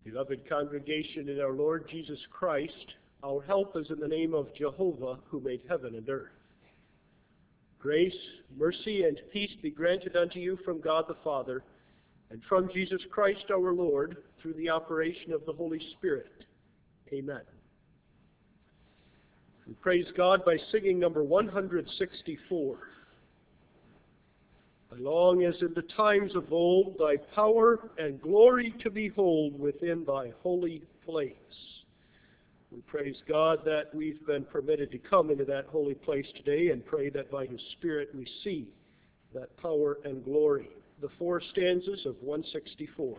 Beloved congregation in our Lord Jesus Christ, our help is in the name of Jehovah, who made heaven and earth. Grace, mercy, and peace be granted unto you from God the Father, and from Jesus Christ our Lord, through the operation of the Holy Spirit. Amen. We praise God by singing number 164. As long as in the times of old, thy power and glory to behold within thy holy place. We praise God that we've been permitted to come into that holy place today and pray that by His Spirit we see that power and glory. The four stanzas of 164.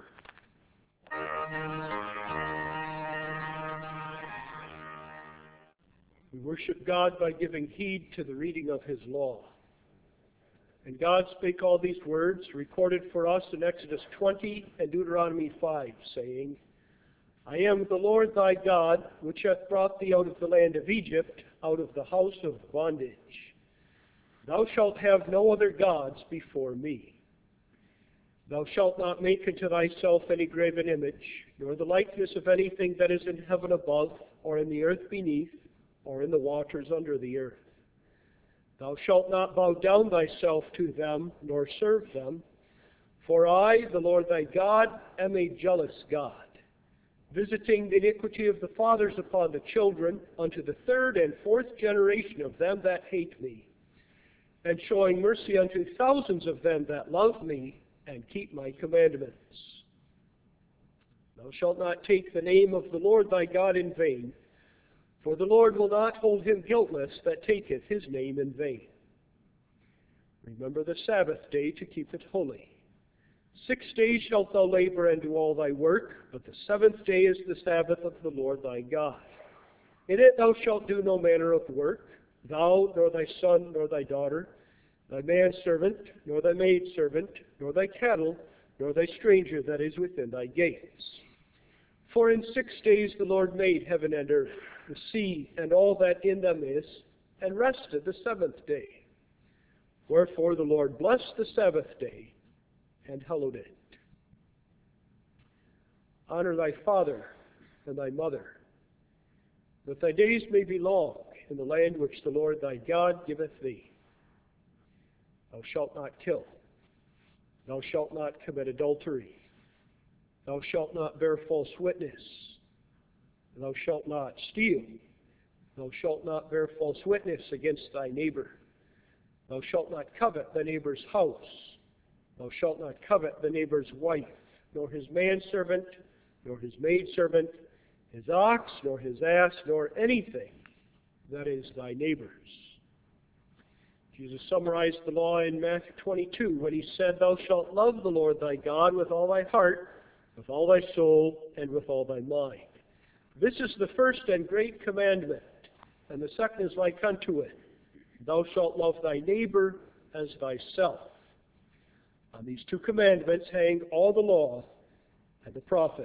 We worship God by giving heed to the reading of His law. And God spake all these words, recorded for us in Exodus 20 and Deuteronomy 5, saying, I am the Lord thy God, which hath brought thee out of the land of Egypt, out of the house of bondage. Thou shalt have no other gods before me. Thou shalt not make unto thyself any graven image, nor the likeness of anything that is in heaven above, or in the earth beneath, or in the waters under the earth. Thou shalt not bow down thyself to them, nor serve them. For I, the Lord thy God, am a jealous God, visiting the iniquity of the fathers upon the children, unto the third and fourth generation of them that hate me, and showing mercy unto thousands of them that love me, and keep my commandments. Thou shalt not take the name of the Lord thy God in vain, for the Lord will not hold him guiltless that taketh his name in vain. Remember the Sabbath day to keep it holy. 6 days shalt thou labor and do all thy work, but the seventh day is the Sabbath of the Lord thy God. In it thou shalt do no manner of work, thou, nor thy son, nor thy daughter, thy manservant, nor thy maidservant, nor thy cattle, nor thy stranger that is within thy gates. For in 6 days the Lord made heaven and earth, the sea, and all that in them is, and rested the seventh day. Wherefore the Lord blessed the Sabbath day, and hallowed it. Honor thy father and thy mother, that thy days may be long in the land which the Lord thy God giveth thee. Thou shalt not kill. Thou shalt not commit adultery. Thou shalt not bear false witness. Thou shalt not steal. Thou shalt not bear false witness against thy neighbor. Thou shalt not covet thy neighbor's house. Thou shalt not covet the neighbor's wife, nor his manservant, nor his maidservant, his ox, nor his ass, nor anything that is thy neighbor's. Jesus summarized the law in Matthew 22 when he said, Thou shalt love the Lord thy God with all thy heart, with all thy soul, and with all thy mind. This is the first and great commandment, and the second is like unto it. Thou shalt love thy neighbor as thyself. On these two commandments hang all the law and the prophets.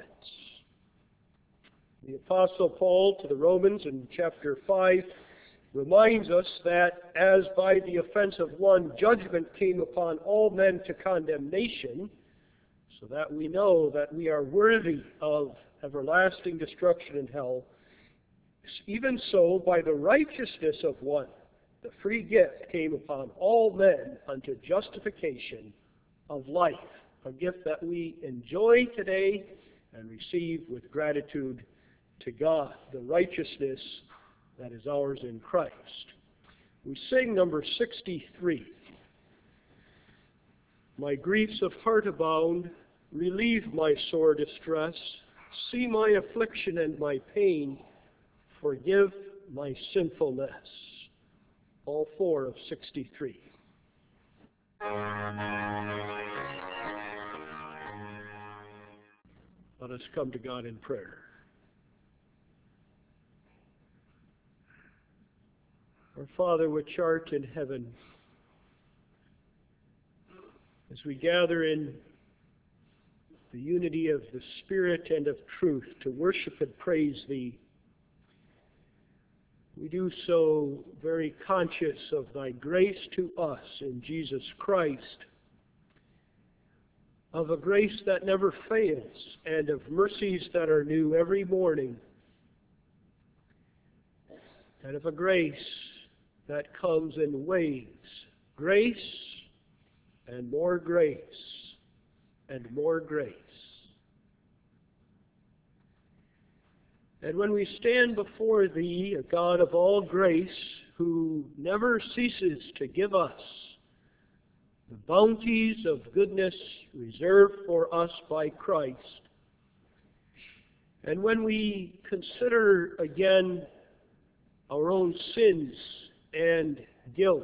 The Apostle Paul to the Romans in chapter 5 reminds us that as by the offense of one judgment came upon all men to condemnation, so that we know that we are worthy of everlasting destruction in hell, even so by the righteousness of one, the free gift came upon all men unto justification of life, a gift that we enjoy today and receive with gratitude to God, the righteousness that is ours in Christ. We sing number 63. My griefs of heart abound, relieve my sore distress, see my affliction and my pain, forgive my sinfulness. All four of 63. Let us come to God in prayer. Our Father which art in heaven, as we gather in the unity of the Spirit and of truth to worship and praise Thee, we do so very conscious of Thy grace to us in Jesus Christ, of a grace that never fails, and of mercies that are new every morning, and of a grace that comes in waves, grace and more grace and more grace. And when we stand before Thee, a God of all grace, who never ceases to give us the bounties of goodness reserved for us by Christ, and when we consider again our own sins and guilt,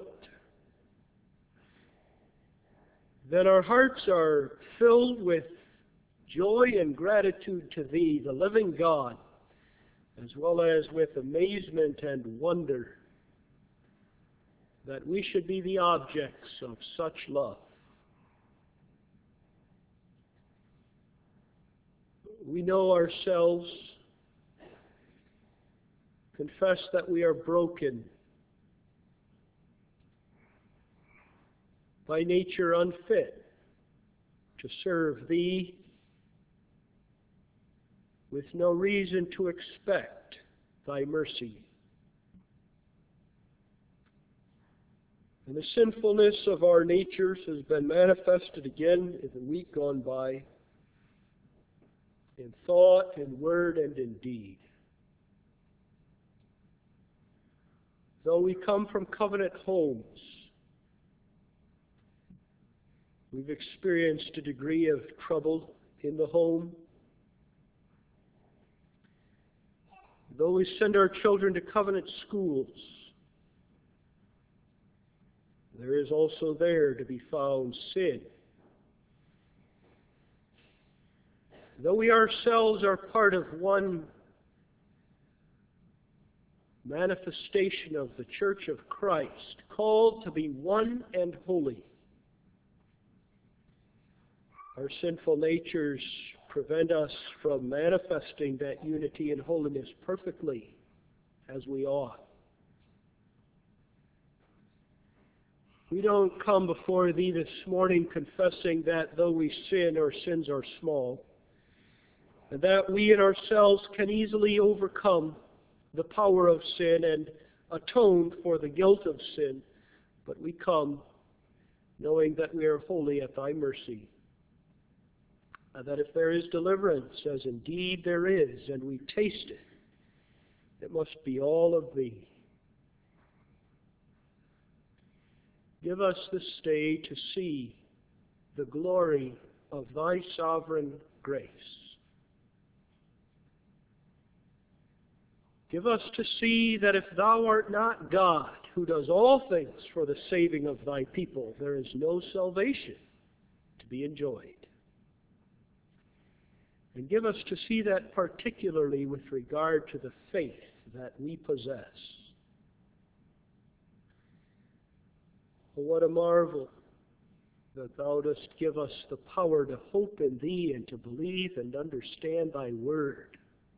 then our hearts are filled with joy and gratitude to Thee, the living God, as well as with amazement and wonder that we should be the objects of such love. We know ourselves, confess that we are broken, by nature unfit to serve Thee, with no reason to expect Thy mercy. And the sinfulness of our natures has been manifested again in the week gone by, in thought, in word, and in deed. Though we come from covenant homes, we've experienced a degree of trouble in the home. Though we send our children to covenant schools, there is also there to be found sin. Though we ourselves are part of one manifestation of the Church of Christ, called to be one and holy, our sinful natures prevent us from manifesting that unity and holiness perfectly as we ought. We don't come before Thee this morning confessing that though we sin, our sins are small, and that we in ourselves can easily overcome the power of sin and atone for the guilt of sin, but we come knowing that we are wholly at Thy mercy, and that if there is deliverance, as indeed there is, and we taste it, it must be all of Thee. Give us this day to see the glory of Thy sovereign grace. Give us to see that if Thou art not God, who does all things for the saving of Thy people, there is no salvation to be enjoyed. And give us to see that particularly with regard to the faith that we possess. Oh, what a marvel that Thou dost give us the power to hope in Thee and to believe and understand Thy Word.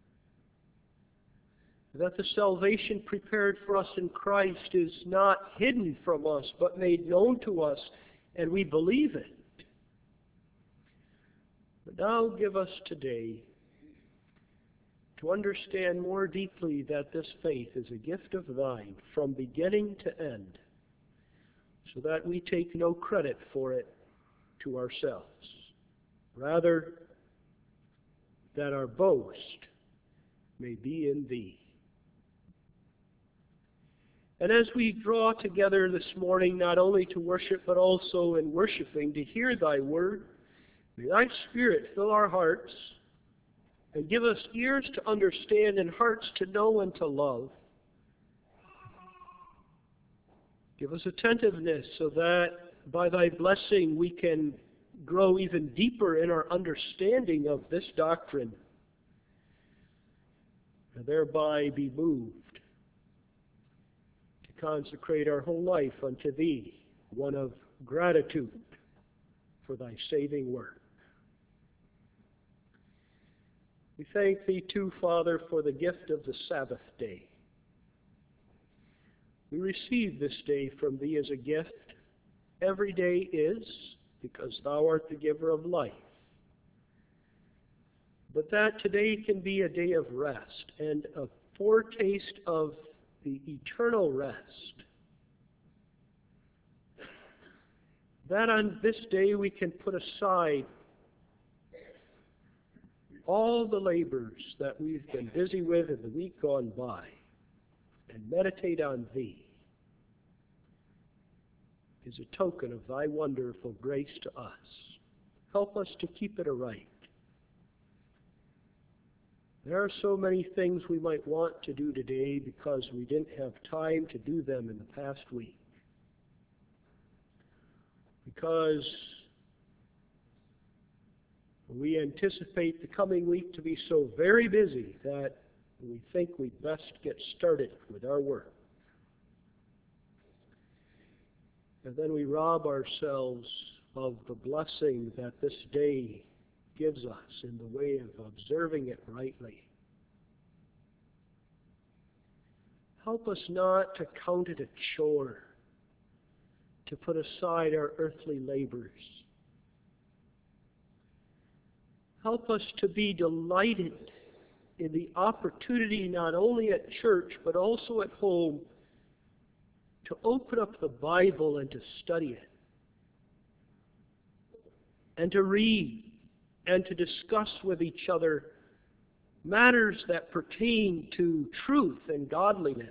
That the salvation prepared for us in Christ is not hidden from us, but made known to us, and we believe it. But now give us today to understand more deeply that this faith is a gift of Thine from beginning to end, so that we take no credit for it to ourselves. Rather, that our boast may be in Thee. And as we draw together this morning, not only to worship, but also in worshiping, to hear Thy Word, may Thy Spirit fill our hearts and give us ears to understand and hearts to know and to love. Give us attentiveness so that by Thy blessing we can grow even deeper in our understanding of this doctrine, and thereby be moved to consecrate our whole life unto Thee, one of gratitude for Thy saving work. We thank Thee too, Father, for the gift of the Sabbath day. We receive this day from Thee as a gift. Every day is because thou art the giver of life. But that today can be a day of rest and a foretaste of the eternal rest. That on this day we can put aside all the labors that we've been busy with in the week gone by and meditate on Thee is a token of Thy wonderful grace to us. Help us to keep it aright. There are so many things we might want to do today because we didn't have time to do them in the past week. Because we anticipate the coming week to be so very busy that we think we'd best get started with our work. And then we rob ourselves of the blessing that this day gives us in the way of observing it rightly. Help us not to count it a chore to put aside our earthly labors. Help us to be delighted in the opportunity not only at church but also at home to open up the Bible and to study it, and to read and to discuss with each other matters that pertain to truth and godliness.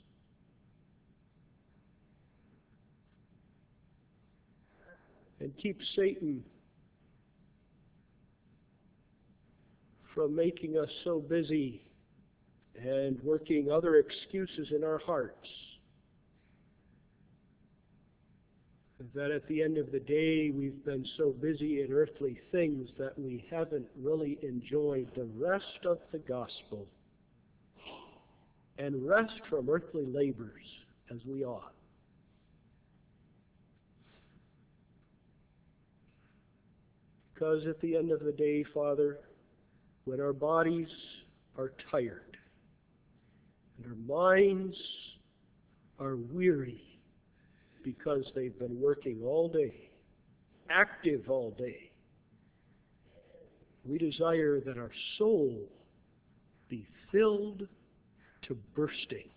And keep Satan from making us so busy and working other excuses in our hearts that at the end of the day we've been so busy in earthly things that we haven't really enjoyed the rest of the gospel and rest from earthly labors as we ought. Because at the end of the day, Father, when our bodies are tired and our minds are weary because they've been working all day, active all day, we desire that our soul be filled to bursting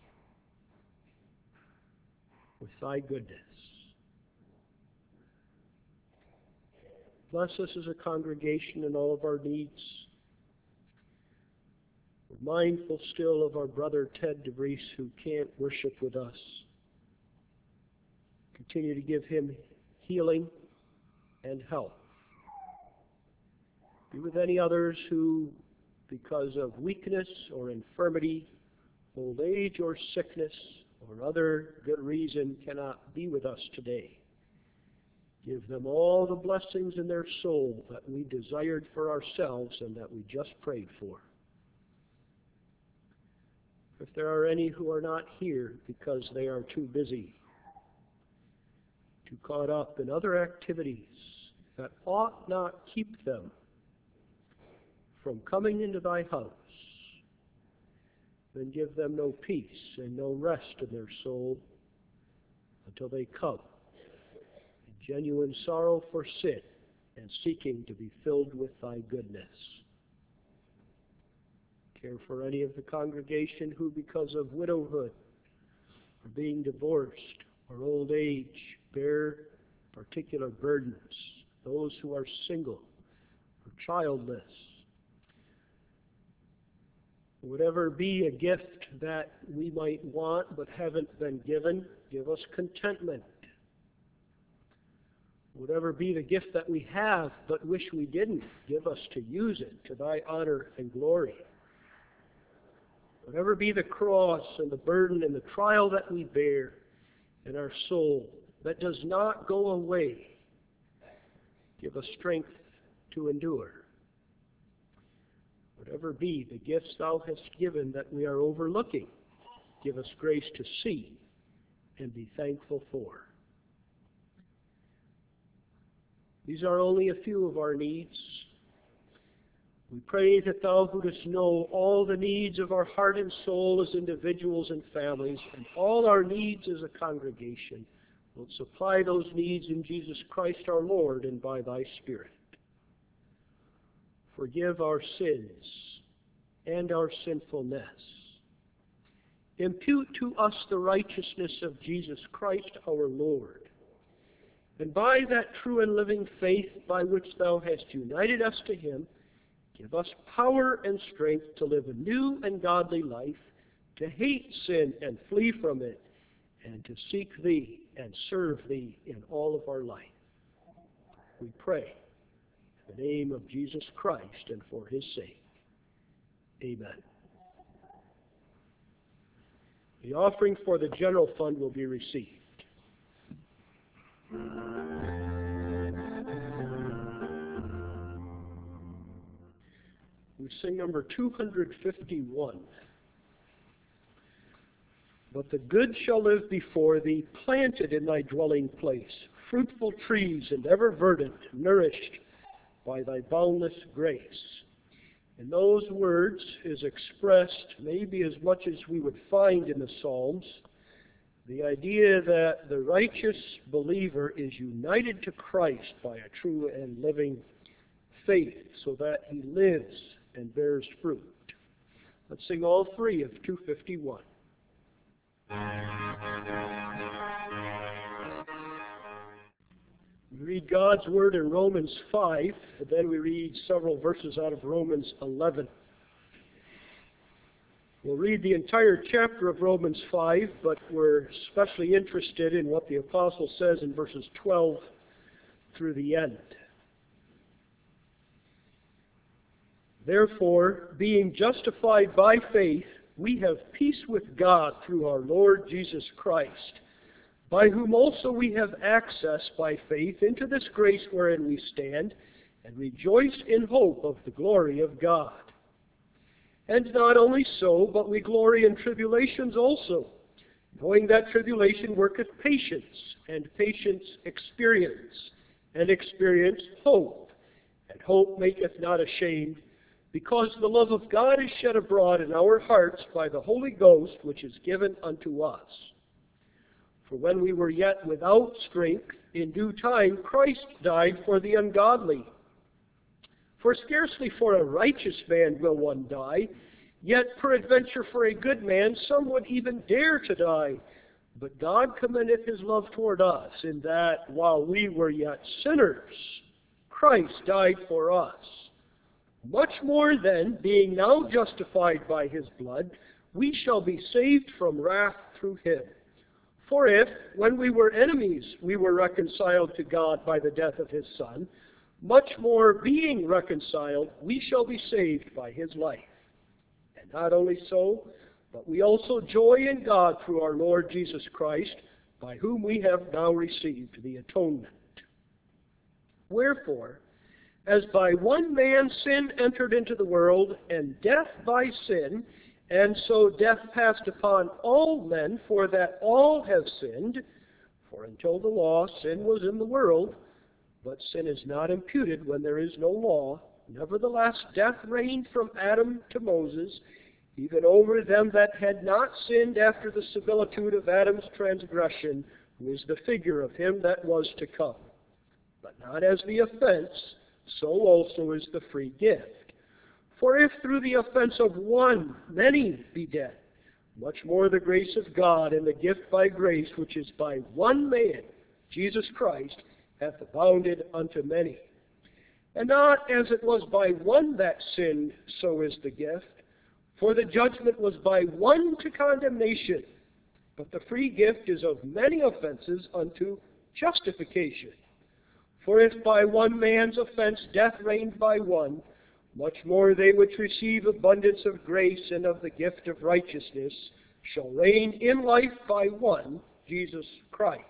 with Thy goodness. Bless us as a congregation in all of our needs. We're mindful still of our brother Ted DeVries, who can't worship with us. Continue to give him healing and help. Be with any others who, because of weakness or infirmity, old age or sickness, or other good reason, cannot be with us today. Give them all the blessings in their soul that we desired for ourselves and that we just prayed for. If there are any who are not here because they are too busy, too caught up in other activities that ought not keep them from coming into Thy house, then give them no peace and no rest in their soul until they come in genuine sorrow for sin and seeking to be filled with Thy goodness. Care for any of the congregation who, because of widowhood or being divorced or old age, bear particular burdens. Those who are single or childless. Whatever be a gift that we might want but haven't been given, give us contentment. Whatever be the gift that we have but wish we didn't, give us to use it to Thy honor and glory. Whatever be the cross and the burden and the trial that we bear in our soul that does not go away, give us strength to endure. Whatever be the gifts Thou hast given that we are overlooking, give us grace to see and be thankful for. These are only a few of our needs. We pray that Thou wouldst know all the needs of our heart and soul as individuals and families, and all our needs as a congregation, wilt supply those needs in Jesus Christ our Lord and by thy Spirit. Forgive our sins and our sinfulness. Impute to us the righteousness of Jesus Christ our Lord. And by that true and living faith by which thou hast united us to him, give us power and strength to live a new and godly life, to hate sin and flee from it, and to seek thee and serve thee in all of our life. We pray in the name of Jesus Christ and for his sake. Amen. The offering for the general fund will be received. We sing number 251. But the good shall live before thee, planted in thy dwelling place, fruitful trees and ever verdant, nourished by thy boundless grace. In those words is expressed, maybe as much as we would find in the Psalms, the idea that the righteous believer is united to Christ by a true and living faith, so that he lives and bears fruit. Let's sing all three of 251. We read God's Word in Romans 5, and then we read several verses out of Romans 11. We'll read the entire chapter of Romans 5, but we're especially interested in what the Apostle says in verses 12 through the end. Therefore, being justified by faith, we have peace with God through our Lord Jesus Christ, by whom also we have access by faith into this grace wherein we stand, and rejoice in hope of the glory of God. And not only so, but we glory in tribulations also, knowing that tribulation worketh patience, and patience experience, and experience hope. And hope maketh not ashamed, because the love of God is shed abroad in our hearts by the Holy Ghost, which is given unto us. For when we were yet without strength, in due time Christ died for the ungodly. For scarcely for a righteous man will one die, yet peradventure for a good man some would even dare to die. But God commendeth his love toward us, in that while we were yet sinners, Christ died for us. Much more then, being now justified by his blood, we shall be saved from wrath through him. For if, when we were enemies, we were reconciled to God by the death of his Son, much more being reconciled, we shall be saved by his life. And not only so, but we also joy in God through our Lord Jesus Christ, by whom we have now received the atonement. Wherefore, as by one man sin entered into the world, and death by sin, and so death passed upon all men, for that all have sinned. For until the law, sin was in the world, but sin is not imputed when there is no law. Nevertheless, death reigned from Adam to Moses, even over them that had not sinned after the similitude of Adam's transgression, who is the figure of him that was to come. But not as the offense, so also is the free gift. For if through the offense of one many be dead, much more the grace of God and the gift by grace, which is by one man, Jesus Christ, hath abounded unto many. And not as it was by one that sinned, so is the gift. For the judgment was by one to condemnation, but the free gift is of many offenses unto justification. For if by one man's offense death reigned by one, much more they which receive abundance of grace and of the gift of righteousness shall reign in life by one, Jesus Christ.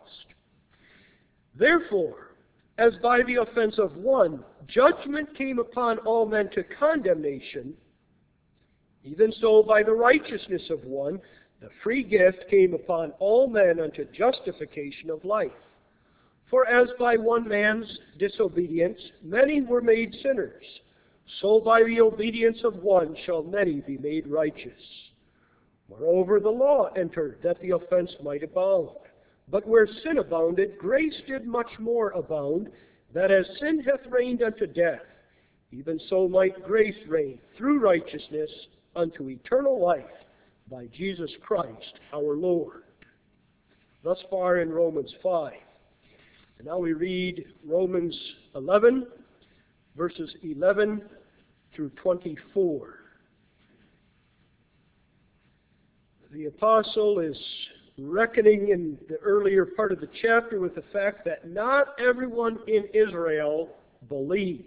Therefore, as by the offense of one judgment came upon all men to condemnation, even so by the righteousness of one the free gift came upon all men unto justification of life. For as by one man's disobedience many were made sinners, so by the obedience of one shall many be made righteous. Moreover, the law entered that the offense might abound. But where sin abounded, grace did much more abound, that as sin hath reigned unto death, even so might grace reign through righteousness unto eternal life by Jesus Christ our Lord. Thus far in Romans 5. And now we read Romans 11, verses 11 through 24. The apostle is reckoning in the earlier part of the chapter with the fact that not everyone in Israel believed.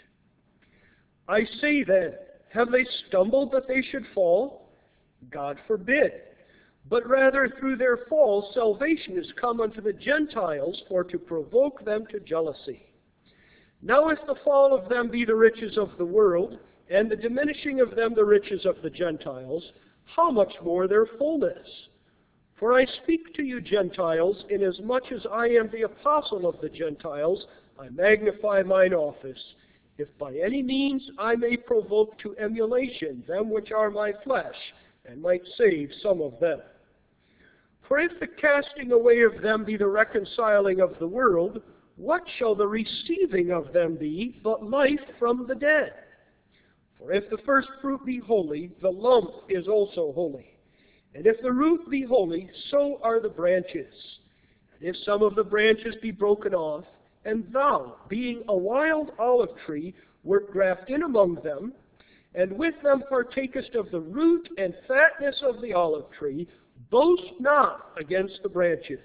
I say then, have they stumbled that they should fall? God forbid. But rather through their fall salvation is come unto the Gentiles for to provoke them to jealousy. Now if the fall of them be the riches of the world, and the diminishing of them the riches of the Gentiles, how much more their fullness? For I speak to you Gentiles, inasmuch as I am the apostle of the Gentiles, I magnify mine office, if by any means I may provoke to emulation them which are my flesh, and might save some of them. For if the casting away of them be the reconciling of the world, what shall the receiving of them be but life from the dead? For if the first fruit be holy, the lump is also holy. And if the root be holy, so are the branches. And if some of the branches be broken off, and thou, being a wild olive tree, wert grafted in among them, and with them partakest of the root and fatness of the olive tree, boast not against the branches.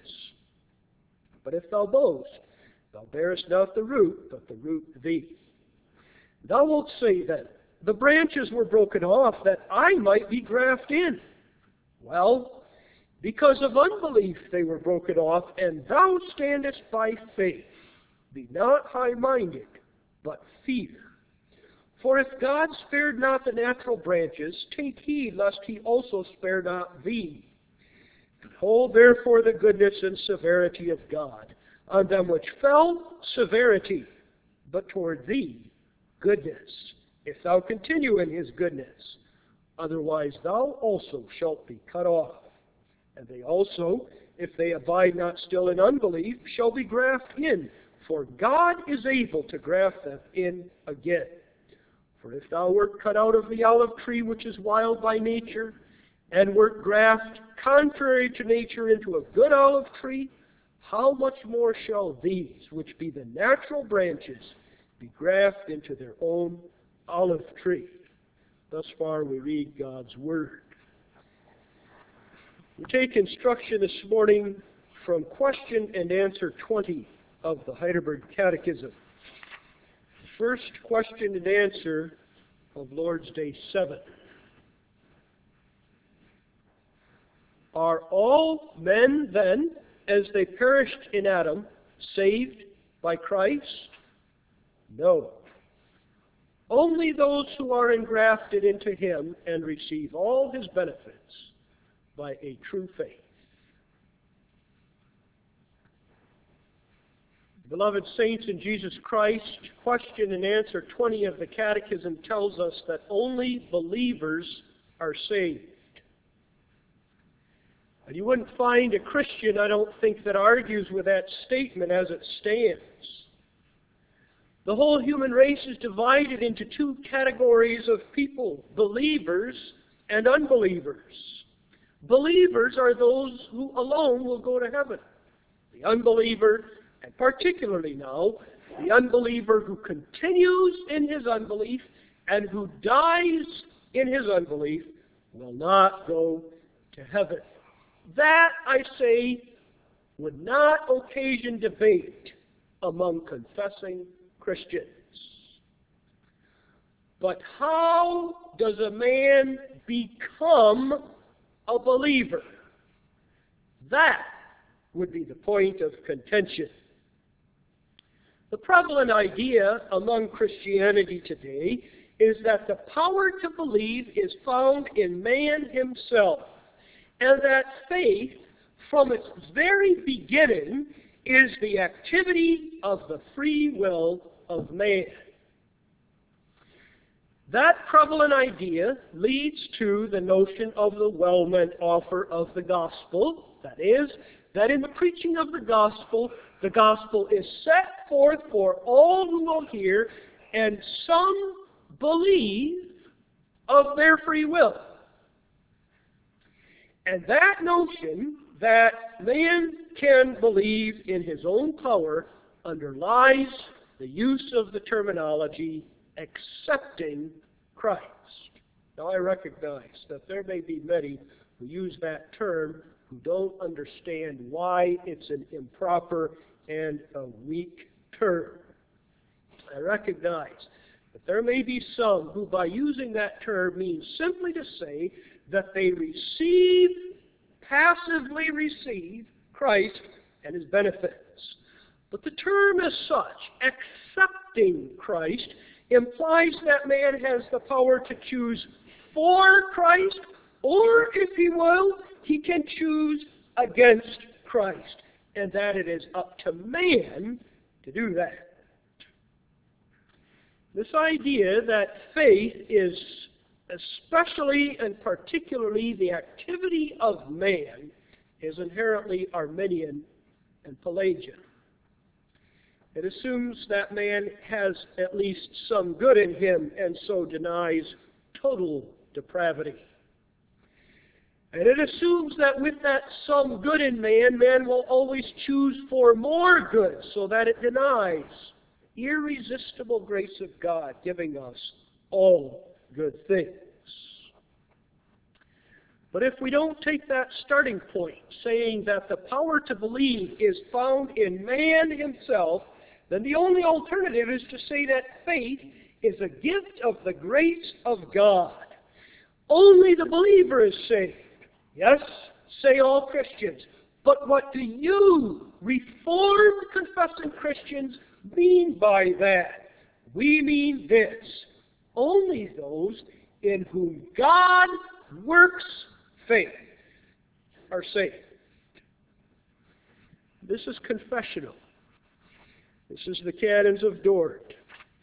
But if thou boast, thou bearest not the root, but the root thee. Thou wilt say then, the branches were broken off that I might be grafted in. Well, because of unbelief they were broken off, and thou standest by faith. Be not high-minded, but fear. For if God spared not the natural branches, take heed lest he also spare not thee. Behold therefore the goodness and severity of God. On them which fell, severity, but toward thee, goodness, if thou continue in his goodness. Otherwise thou also shalt be cut off. And they also, if they abide not still in unbelief, shall be grafted in. For God is able to graft them in again. For if thou wert cut out of the olive tree which is wild by nature, and wert grafted contrary to nature into a good olive tree, how much more shall these, which be the natural branches, be grafted into their own olive tree? Thus far we read God's Word. We take instruction this morning from question and answer 20 of the Heidelberg Catechism. First question and answer of Lord's Day 7. Are all men then, as they perished in Adam, saved by Christ? No. Only those who are engrafted into him and receive all his benefits by a true faith. Beloved saints in Jesus Christ, question and answer 20 of the Catechism tells us that only believers are saved. And you wouldn't find a Christian, I don't think, that argues with that statement as it stands. The whole human race is divided into two categories of people, believers and unbelievers. Believers are those who alone will go to heaven. The unbeliever, and particularly now, the unbeliever who continues in his unbelief and who dies in his unbelief, will not go to heaven. That, I say, would not occasion debate among confessing Christians. But how does a man become a believer? That would be the point of contention. The prevalent idea among Christianity today is that the power to believe is found in man himself, and that faith, from its very beginning, is the activity of the free will of man. That prevalent idea leads to the notion of the well-meant offer of the gospel, that is, that in the preaching of the gospel is set forth for all who will hear, and some believe of their free will. And that notion that man can believe in his own power underlies the use of the terminology accepting Christ. Now I recognize that there may be many who use that term who don't understand why it's an improper and a weak term. I recognize that there may be some who by using that term mean simply to say that they passively receive Christ and his benefits. But the term as such, accepting Christ, implies that man has the power to choose for Christ, or, if he will, he can choose against Christ, and that it is up to man to do that. This idea that faith is especially and particularly the activity of man is inherently Arminian and Pelagian. It assumes that man has at least some good in him and so denies total depravity. And it assumes that with that some good in man, man will always choose for more good so that it denies irresistible grace of God giving us all good things. But if we don't take that starting point, saying that the power to believe is found in man himself, then the only alternative is to say that faith is a gift of the grace of God. Only the believer is saved. Yes, say all Christians. But what do you, Reformed confessing Christians, mean by that? We mean this: only those in whom God works faith are saved. This is confessional. This is the Canons of Dort.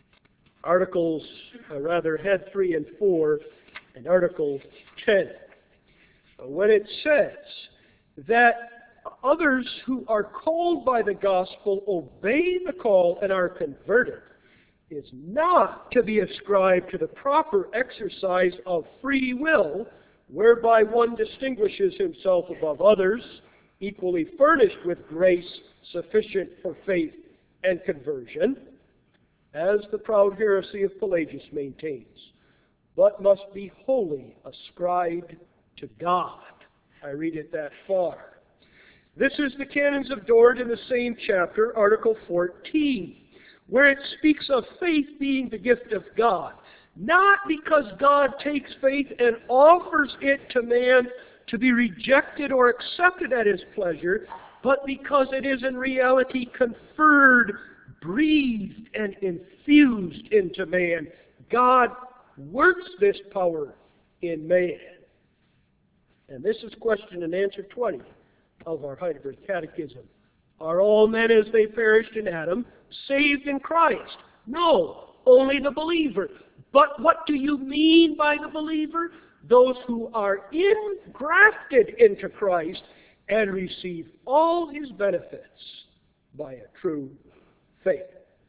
Head 3 and 4, and Article 10. When it says that others who are called by the gospel obey the call and are converted, is not to be ascribed to the proper exercise of free will, whereby one distinguishes himself above others, equally furnished with grace sufficient for faith and conversion, as the proud heresy of Pelagius maintains, but must be wholly ascribed to God. I read it that far. This is the Canons of Dort in the same chapter, Article 14, where it speaks of faith being the gift of God, not because God takes faith and offers it to man to be rejected or accepted at his pleasure, but because it is in reality conferred, breathed, and infused into man. God works this power in man. And this is question and answer 20 of our Heidelberg Catechism. Are all men as they perished in Adam saved in Christ? No, only the believer. But what do you mean by the believer? Those who are engrafted into Christ and receive all his benefits by a true faith.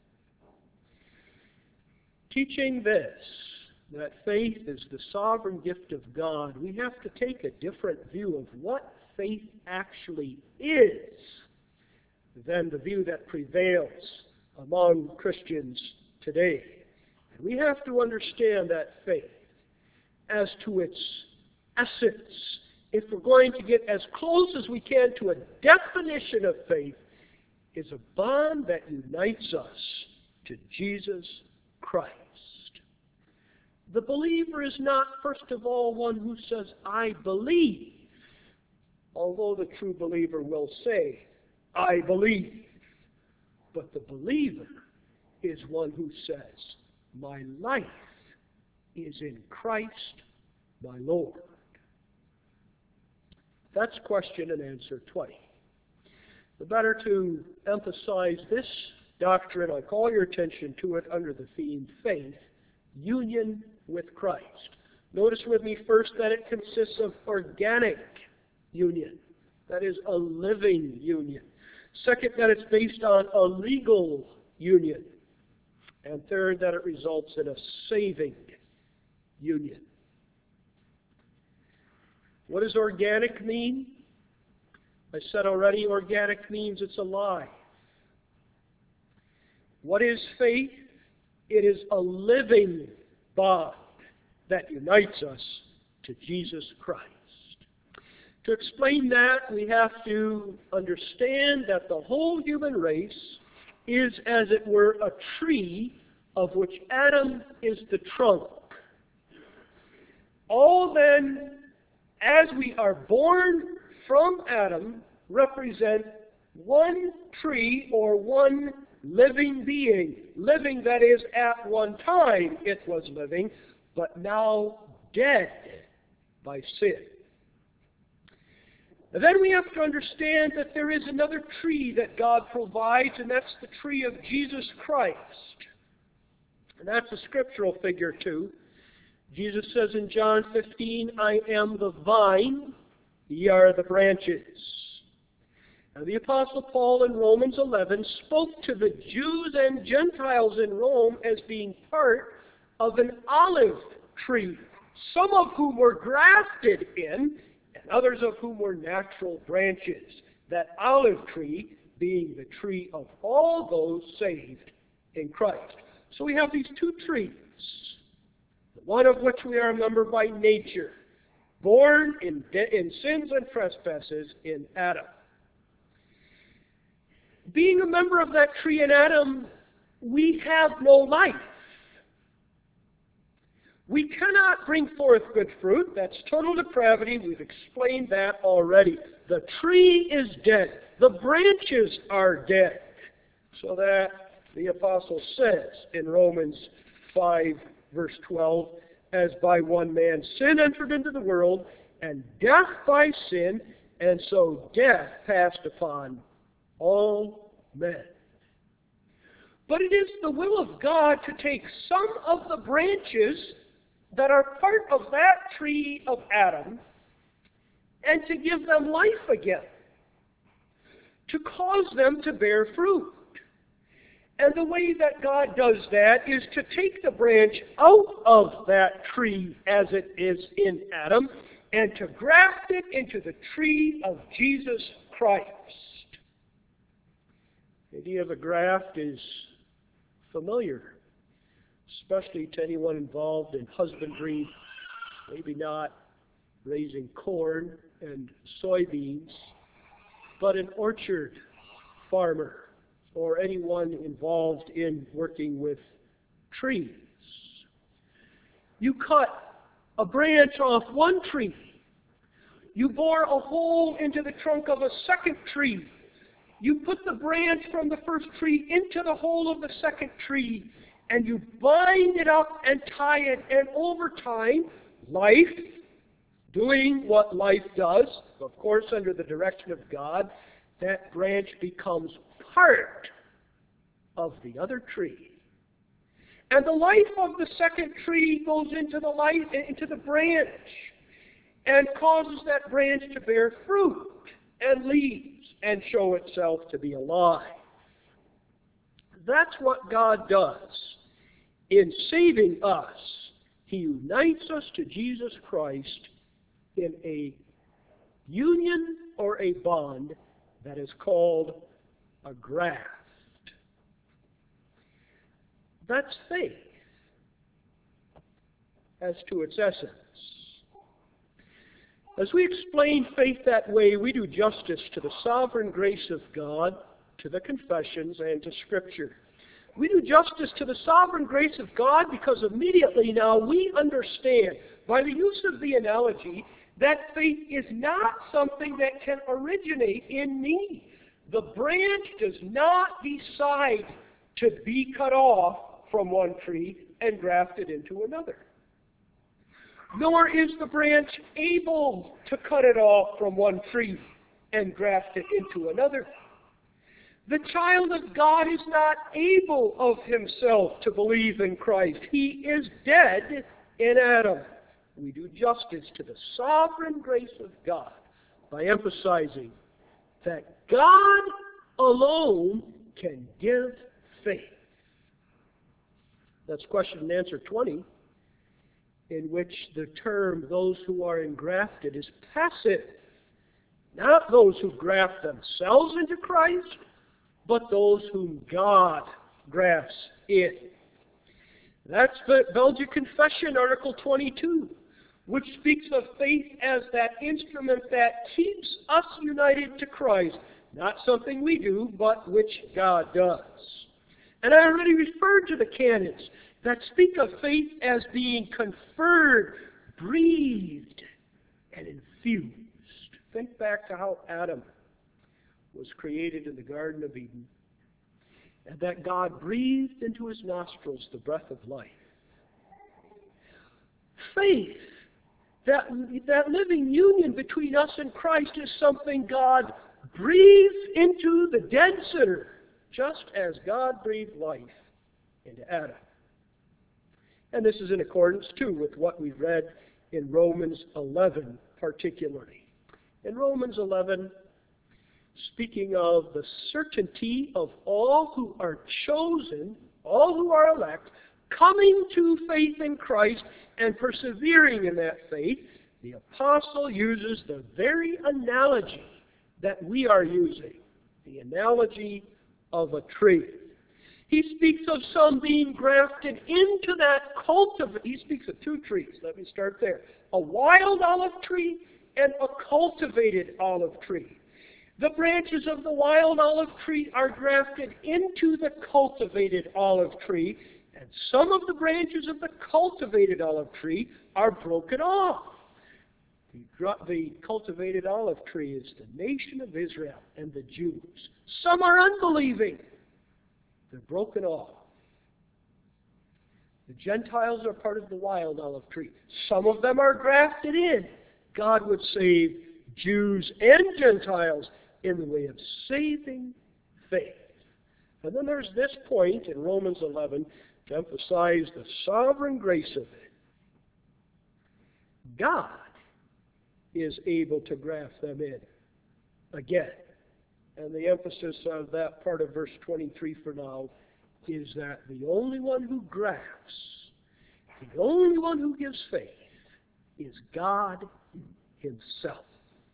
Teaching this, that faith is the sovereign gift of God, we have to take a different view of what faith actually is than the view that prevails among Christians today. We have to understand that faith as to its essence. If we're going to get as close as we can to a definition of faith, is a bond that unites us to Jesus Christ. The believer is not, first of all, one who says, I believe, although the true believer will say, I believe. But the believer is one who says, my life is in Christ, my Lord. That's question and answer 20. The better to emphasize this doctrine, I call your attention to it under the theme faith, union with Christ. Notice with me first that it consists of organic union. that is a living union. Second, that it's based on a legal union. And third, that it results in a saving union. What does organic mean? I said already, organic means it's alive. What is faith? It is a living bond that unites us to Jesus Christ. To explain that, we have to understand that the whole human race is, as it were, a tree of which Adam is the trunk. All then, as we are born from Adam, represent one tree or one living being. Living, that is, at one time it was living, but now dead by sin. And then we have to understand that there is another tree that God provides, and that's the tree of Jesus Christ. And that's a scriptural figure too. Jesus says in John 15, I am the vine, ye are the branches. Now the Apostle Paul in Romans 11 spoke to the Jews and Gentiles in Rome as being part of an olive tree, some of whom were grafted in, and others of whom were natural branches. That olive tree being the tree of all those saved in Christ. So we have these two trees, one of which we are a member by nature, born in sins and trespasses in Adam. Being a member of that tree in Adam, we have no life. We cannot bring forth good fruit. That's total depravity. We've explained that already. The tree is dead. The branches are dead. So that the apostle says in Romans 5, verse 12, as by one man sin entered into the world, and death by sin, and so death passed upon all men. But it is the will of God to take some of the branches that are part of that tree of Adam and to give them life again, to cause them to bear fruit. And the way that God does that is to take the branch out of that tree as it is in Adam and to graft it into the tree of Jesus Christ. The idea of a graft is familiar, especially to anyone involved in husbandry, maybe not raising corn and soybeans, but an orchard farmer or anyone involved in working with trees. You cut a branch off one tree. You bore a hole into the trunk of a second tree. You put the branch from the first tree into the hole of the second tree, and you bind it up and tie it, and over time, life, doing what life does, of course under the direction of God, that branch becomes part of the other tree. And the life of the second tree goes into the branch and causes that branch to bear fruit and leaves and show itself to be alive. That's what God does. In saving us, He unites us to Jesus Christ in a union or a bond that is called a graft. That's faith as to its essence. As we explain faith that way, we do justice to the sovereign grace of God, to the confessions, and to Scripture. We do justice to the sovereign grace of God because immediately now we understand, by the use of the analogy, that faith is not something that can originate in me. The branch does not decide to be cut off from one tree and grafted into another. Nor is the branch able to cut it off from one tree and graft it into another. The child of God is not able of himself to believe in Christ. He is dead in Adam. We do justice to the sovereign grace of God by emphasizing that God alone can give faith. That's question and answer 20, in which the term those who are engrafted is passive. Not those who graft themselves into Christ, but those whom God grafts in. That's the Belgian Confession, Article 22, which speaks of faith as that instrument that keeps us united to Christ. Not something we do, but which God does. And I already referred to the canons that speak of faith as being conferred, breathed, and infused. Think back to how Adam was created in the Garden of Eden, and that God breathed into his nostrils the breath of life. Faith, that living union between us and Christ, is something God breathes into the dead sinner, just as God breathed life into Adam. And this is in accordance, too, with what we read in Romans 11 particularly. In Romans 11, speaking of the certainty of all who are chosen, all who are elect, coming to faith in Christ and persevering in that faith, the apostle uses the very analogy that we are using, the analogy of a tree. He speaks of some being grafted into that he speaks of two trees. Let me start there. A wild olive tree and a cultivated olive tree. The branches of the wild olive tree are grafted into the cultivated olive tree, and some of the branches of the cultivated olive tree are broken off. The cultivated olive tree is the nation of Israel and the Jews. Some are unbelieving. They're broken off. The Gentiles are part of the wild olive tree. Some of them are grafted in. God would save Jews and Gentiles in the way of saving faith. And then there's this point in Romans 11 to emphasize the sovereign grace of it. God is able to graft them in again. And the emphasis of that part of verse 23 for now is that the only one who grafts, the only one who gives faith, is God himself.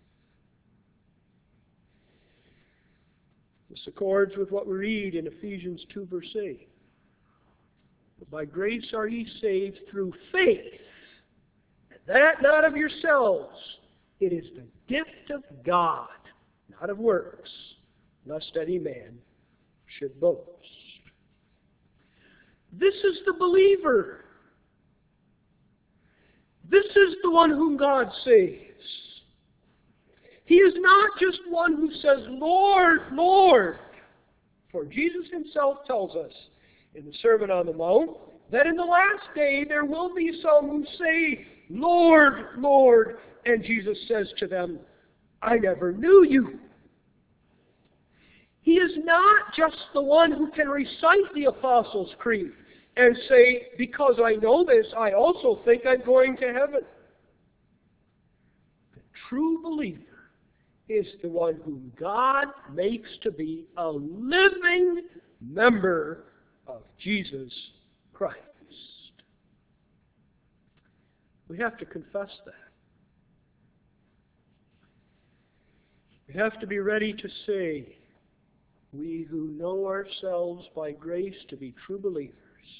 This accords with what we read in Ephesians 2 verse 8. By grace are ye saved through faith, and that not of yourselves. It is the gift of God, not of works, lest any man should boast. This is the believer. This is the one whom God saves. He is not just one who says, Lord, Lord. For Jesus himself tells us in the Sermon on the Mount that in the last day there will be some who say, Lord, Lord. And Jesus says to them, I never knew you. He is not just the one who can recite the Apostles' Creed and say, because I know this, I also think I'm going to heaven. The true believer is the one whom God makes to be a living member of Jesus Christ. We have to confess that. We have to be ready to say, we who know ourselves by grace to be true believers,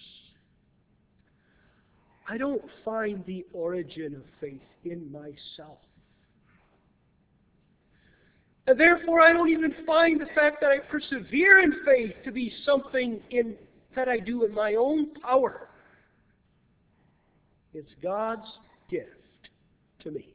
I don't find the origin of faith in myself. And therefore, I don't even find the fact that I persevere in faith to be something that I do in my own power. It's God's gift to me.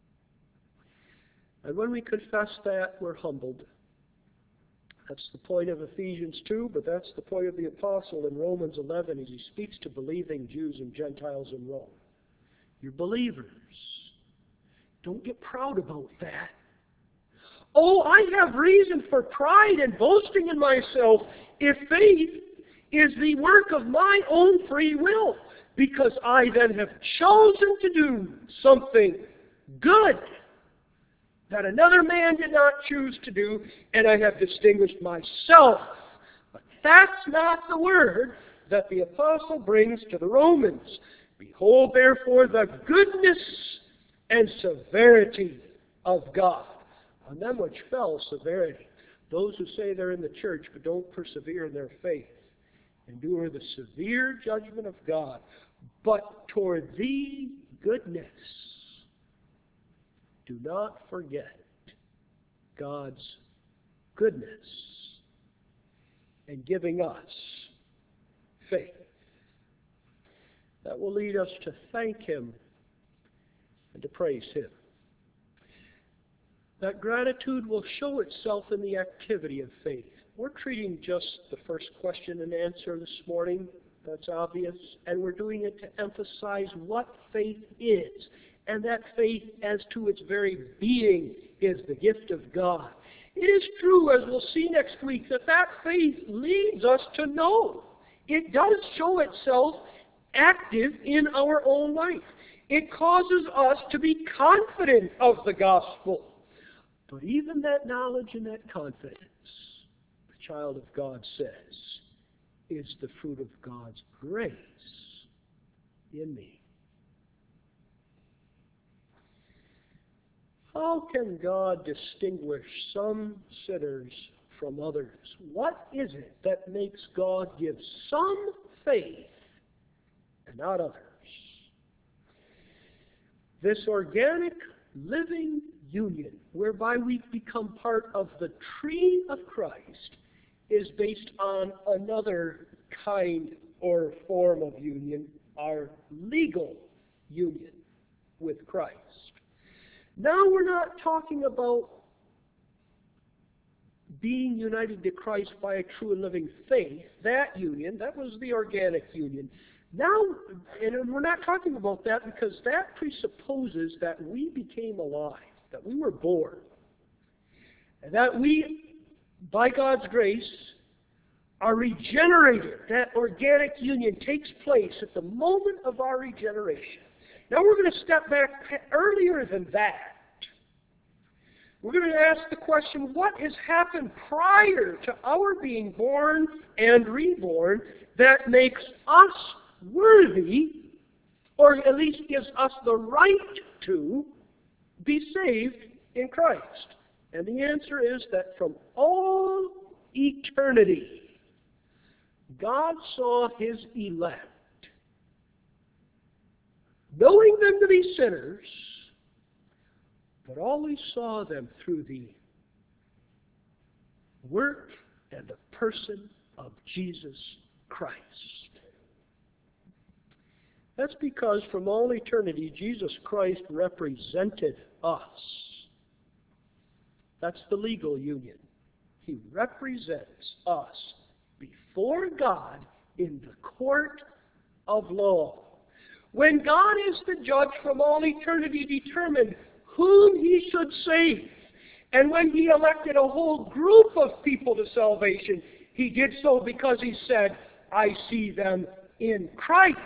And when we confess that, we're humbled. That's the point of Ephesians 2, but that's the point of the apostle in Romans 11 as he speaks to believing Jews and Gentiles in Rome. You're believers. Don't get proud about that. Oh, I have reason for pride and boasting in myself if faith is the work of my own free will, because I then have chosen to do something good that another man did not choose to do, and I have distinguished myself. But that's not the word that the apostle brings to the Romans. Behold, therefore, the goodness and severity of God. On them which fell, severity. Those who say they're in the church but don't persevere in their faith endure the severe judgment of God. But toward thee, goodness. Do not forget God's goodness in giving us faith. That will lead us to thank Him and to praise Him. That gratitude will show itself in the activity of faith. We're treating just the first question and answer this morning. That's obvious. And we're doing it to emphasize what faith is. And that faith, as to its very being, is the gift of God. It is true, as we'll see next week, that that faith leads us to know. It does show itself active in our own life. It causes us to be confident of the gospel. But even that knowledge and that confidence, the child of God says, is the fruit of God's grace in me. How can God distinguish some sinners from others? What is it that makes God give some faith and not others? This organic, living union, whereby we become part of the tree of Christ, is based on another kind or form of union, our legal union with Christ. Now we're not talking about being united to Christ by a true and living faith. That union, that was the organic union. Now, and we're not talking about that because that presupposes that we became alive, that we were born, and that we, by God's grace, are regenerated. That organic union takes place at the moment of our regeneration. Now we're going to step back earlier than that. We're going to ask the question, what has happened prior to our being born and reborn that makes us worthy, or at least gives us the right to, be saved in Christ? And the answer is that from all eternity, God saw His elect, knowing them to be sinners, but always saw them through the work and the person of Jesus Christ. That's because from all eternity, Jesus Christ represented us. That's the legal union. He represents us before God in the court of law. When God is the judge, from all eternity determined whom He should save. And when He elected a whole group of people to salvation, He did so because He said, I see them in Christ.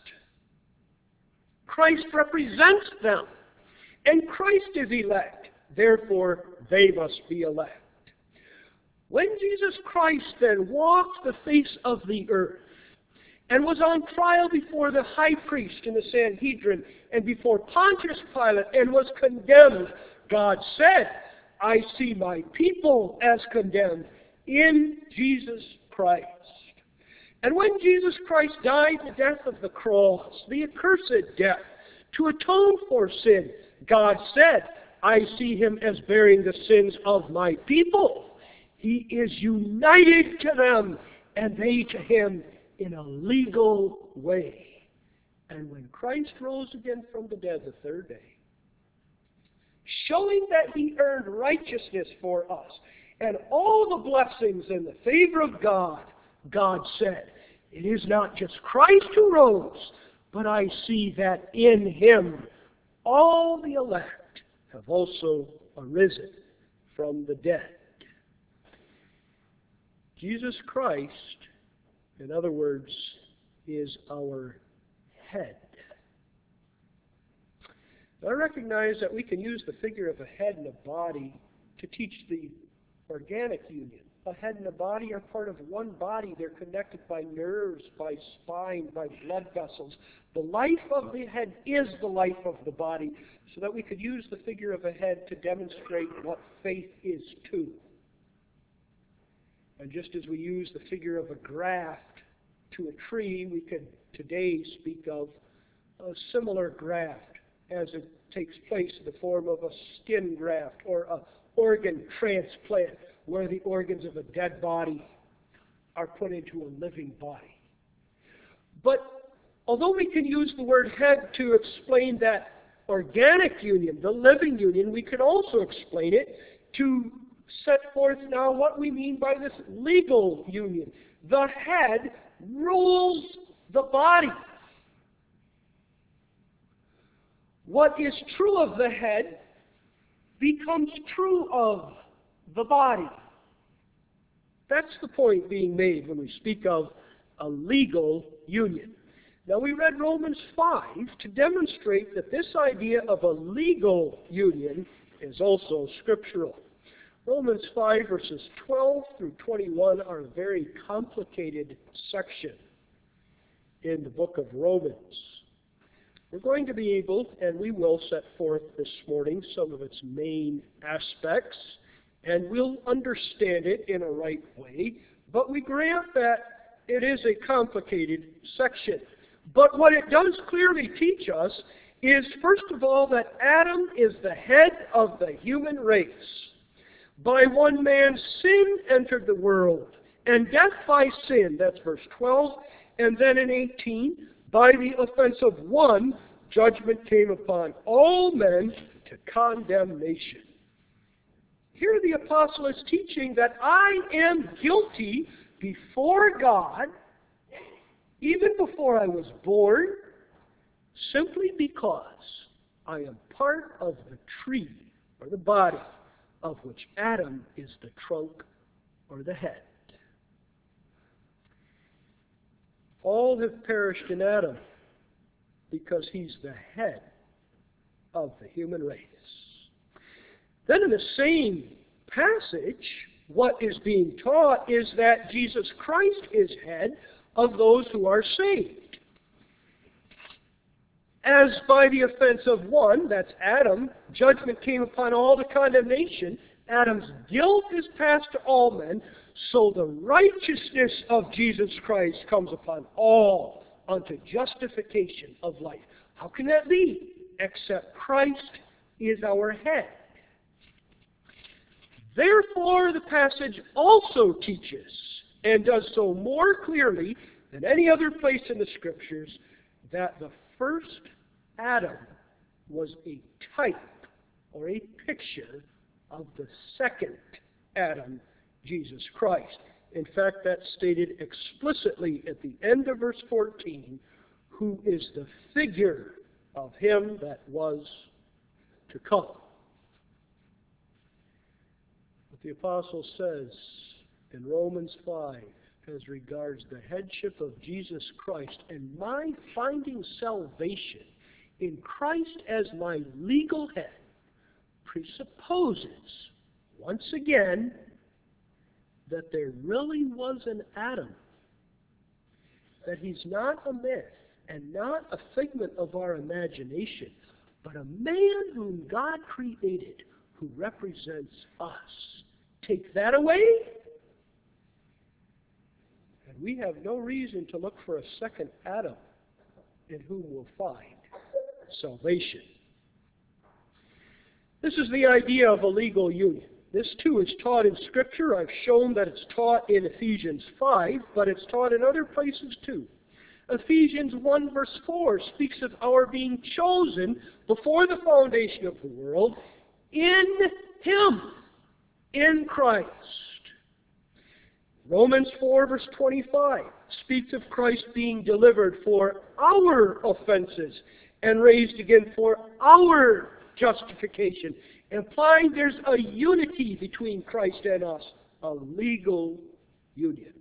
Christ represents them. And Christ is elect. Therefore, they must be elect. When Jesus Christ then walked the face of the earth, and was on trial before the high priest in the Sanhedrin, and before Pontius Pilate, and was condemned, God said, I see my people as condemned in Jesus Christ. And when Jesus Christ died the death of the cross, the accursed death, to atone for sin, God said, I see Him as bearing the sins of my people. He is united to them, and they to Him, in a legal way. And when Christ rose again from the dead the third day, showing that He earned righteousness for us and all the blessings and the favor of God, God said, it is not just Christ who rose, but I see that in Him all the elect have also arisen from the dead. Jesus Christ, in other words, is our head. I recognize that we can use the figure of a head and a body to teach the organic union. A head and a body are part of one body. They're connected by nerves, by spine, by blood vessels. The life of the head is the life of the body, so that we could use the figure of a head to demonstrate what faith is too. And just as we use the figure of a graft to a tree, we could today speak of a similar graft as it takes place in the form of a skin graft or an organ transplant, where the organs of a dead body are put into a living body. But although we can use the word head to explain that organic union, the living union, we can also explain it to set forth now what we mean by this legal union. The head rules the body. What is true of the head becomes true of the body. That's the point being made when we speak of a legal union. Now, we read Romans 5 to demonstrate that this idea of a legal union is also scriptural. Romans 5 verses 12 through 21 are a very complicated section in the book of Romans. We're going to be able, and we will set forth this morning, some of its main aspects, and we'll understand it in a right way, but we grant that it is a complicated section. But what it does clearly teach us is, first of all, that Adam is the head of the human race. By one man sin entered the world, and death by sin, that's verse 12, and then in 18, by the offense of one, judgment came upon all men to condemnation. Here the apostle is teaching that I am guilty before God, even before I was born, simply because I am part of the tree, or the body, of which Adam is the trunk, or the head. All have perished in Adam because he's the head of the human race. Then in the same passage, what is being taught is that Jesus Christ is head of those who are saved. As by the offense of one, that's Adam, judgment came upon all to condemnation, Adam's guilt is passed to all men, so the righteousness of Jesus Christ comes upon all unto justification of life. How can that be? Except Christ is our head. Therefore, the passage also teaches, and does so more clearly than any other place in the Scriptures, that the first Adam was a type or a picture of the second Adam, Jesus Christ. In fact, that's stated explicitly at the end of verse 14, who is the figure of him that was to come. What the apostle says in Romans 5 as regards the headship of Jesus Christ and my finding salvation in Christ as my legal head presupposes, once again, that there really was an Adam, that he's not a myth and not a figment of our imagination, but a man whom God created who represents us. Take that away, and we have no reason to look for a second Adam in whom we'll find salvation. This is the idea of a legal union. This too is taught in Scripture. I've shown that it's taught in Ephesians 5, but it's taught in other places too. Ephesians 1 verse 4 speaks of our being chosen before the foundation of the world in Him, in Christ. Romans 4 verse 25 speaks of Christ being delivered for our offenses and raised again for our justification, implying there's a unity between Christ and us, a legal union.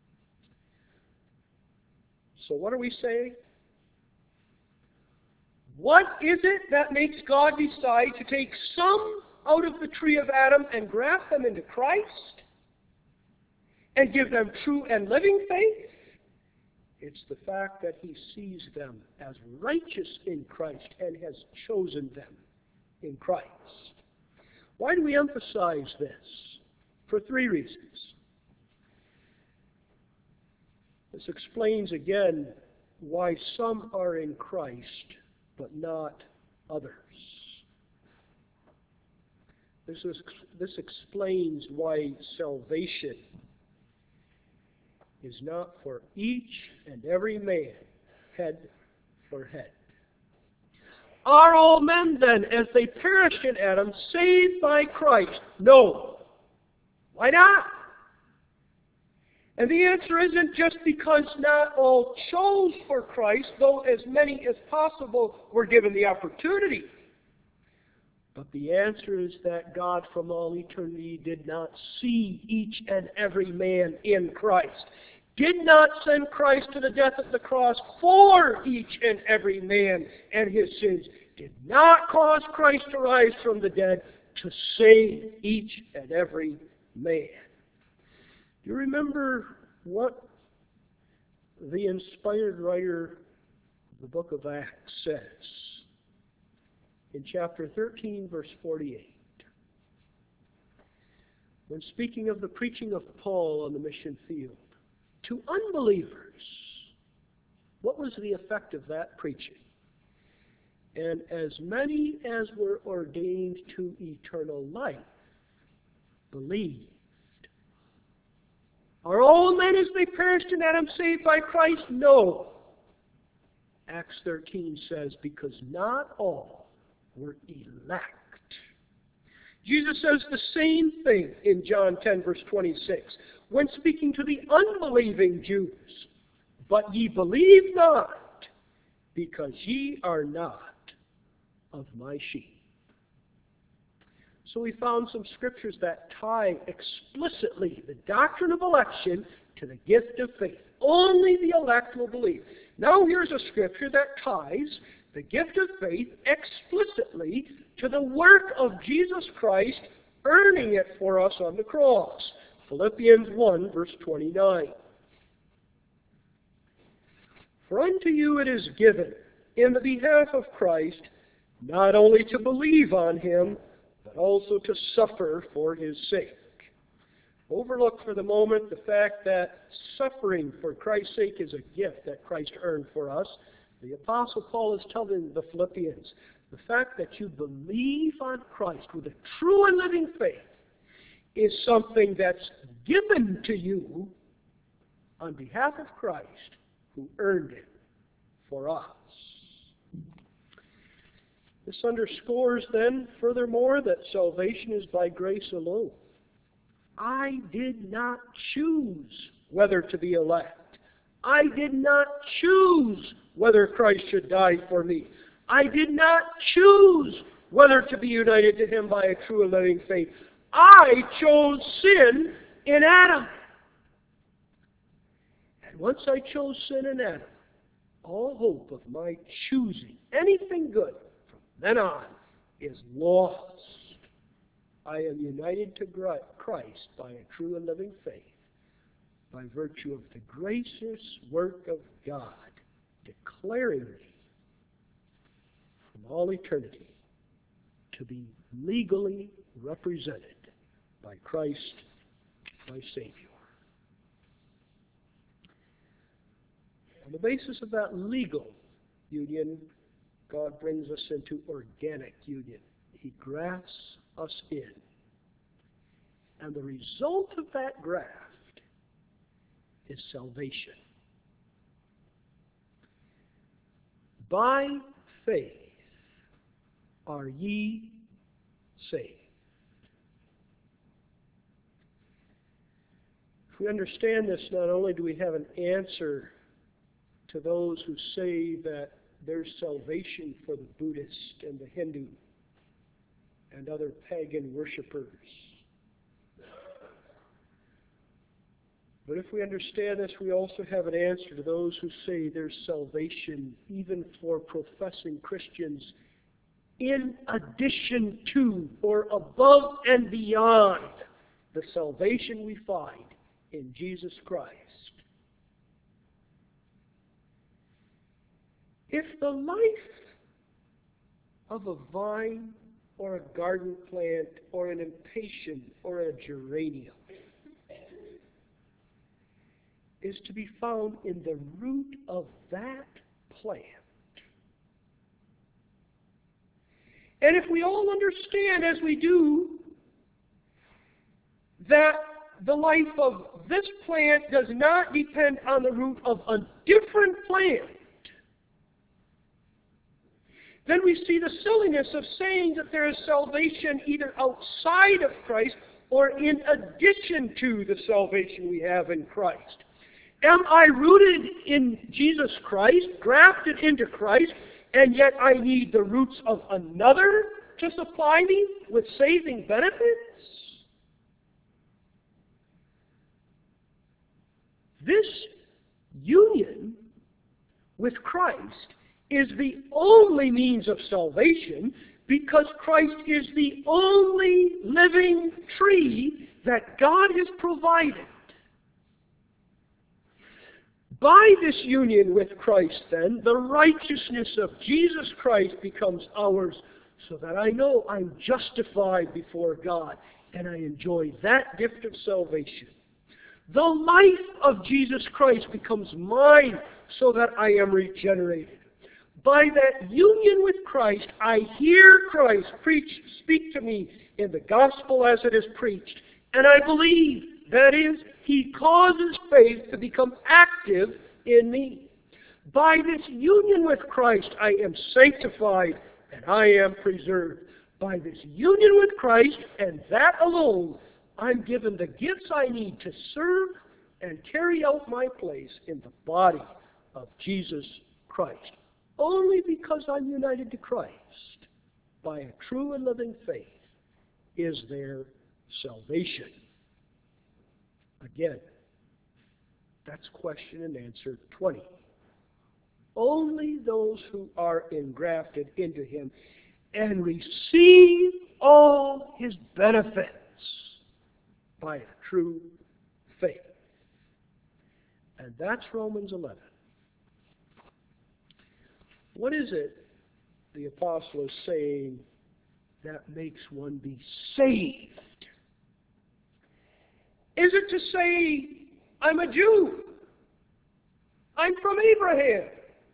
So what are we saying? What is it that makes God decide to take some out of the tree of Adam and graft them into Christ and give them true and living faith? It's the fact that He sees them as righteous in Christ and has chosen them in Christ. Why do we emphasize this? For three reasons. This explains again why some are in Christ but not others. This explains why salvation is not for each and every man, head for head. Are all men then, as they perished in Adam, saved by Christ? No. Why not? And the answer isn't just because not all chose for Christ, though as many as possible were given the opportunity. But the answer is that God from all eternity did not see each and every man in Christ, did not send Christ to the death of the cross for each and every man and his sins, did not cause Christ to rise from the dead to save each and every man. Do you remember what the inspired writer of the book of Acts says in chapter 13, verse 48? When speaking of the preaching of Paul on the mission field to unbelievers, what was the effect of that preaching? And as many as were ordained to eternal life believed. Are all men as they perished in Adam saved by Christ? No. Acts 13 says, because not all were elect. Jesus says the same thing in John 10, verse 26, when speaking to the unbelieving Jews. But ye believe not, because ye are not of my sheep. So we found some scriptures that tie explicitly the doctrine of election to the gift of faith. Only the elect will believe. Now here's a scripture that ties the gift of faith explicitly to the work of Jesus Christ earning it for us on the cross. Philippians 1, verse 29. For unto you it is given, in the behalf of Christ, not only to believe on Him, but also to suffer for His sake. Overlook for the moment the fact that suffering for Christ's sake is a gift that Christ earned for us. The Apostle Paul is telling the Philippians, the fact that you believe on Christ with a true and living faith is something that's given to you on behalf of Christ, who earned it for us. This underscores then, furthermore, that salvation is by grace alone. I did not choose whether to be elect. I did not choose whether Christ should die for me. I did not choose whether to be united to Him by a true and living faith. I chose sin in Adam. And once I chose sin in Adam, all hope of my choosing anything good from then on is lost. I am united to Christ by a true and living faith, by virtue of the gracious work of God, declaring me from all eternity to be legally represented by Christ, my Savior. On the basis of that legal union, God brings us into organic union. He grafts us in. And the result of that graft is salvation. By faith are ye saved. If we understand this, not only do we have an answer to those who say that there's salvation for the Buddhist and the Hindu and other pagan worshippers, But if we understand this, we also have an answer to those who say there's salvation, even for professing Christians, in addition to or above and beyond the salvation we find in Jesus Christ. If the life of a vine or a garden plant or an impatient or a geranium is to be found in the root of that plant, and if we all understand, as we do, that the life of this plant does not depend on the root of a different plant, then we see the silliness of saying that there is salvation either outside of Christ or in addition to the salvation we have in Christ. Am I rooted in Jesus Christ, grafted into Christ, and yet I need the roots of another to supply me with saving benefits? This union with Christ is the only means of salvation, because Christ is the only living tree that God has provided. By this union with Christ, then, the righteousness of Jesus Christ becomes ours, so that I know I'm justified before God, and I enjoy that gift of salvation. The life of Jesus Christ becomes mine, so that I am regenerated. By that union with Christ, I hear Christ speak to me in the gospel as it is preached, and I believe. That is, He causes faith to become active in me. By this union with Christ, I am sanctified and I am preserved. By this union with Christ, and that alone, I'm given the gifts I need to serve and carry out my place in the body of Jesus Christ. Only because I'm united to Christ, by a true and living faith, is there salvation. Again, that's question and answer 20. Only those who are engrafted into Him and receive all His benefits by a true faith. And that's Romans 11. What is it the apostle is saying that makes one be saved? Is it to say, I'm a Jew? I'm from Abraham?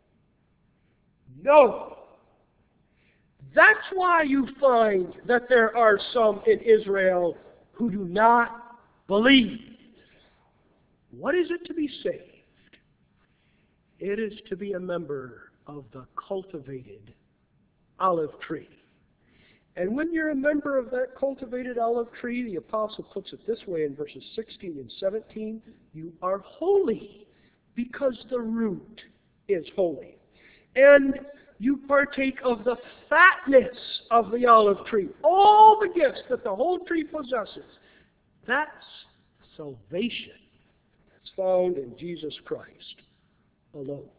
No. That's why you find that there are some in Israel who do not believe. What is it to be saved? It is to be a member of the cultivated olive tree. And when you're a member of that cultivated olive tree, the apostle puts it this way in verses 16 and 17, you are holy because the root is holy. And you partake of the fatness of the olive tree, all the gifts that the whole tree possesses. That's salvation. It's found in Jesus Christ alone.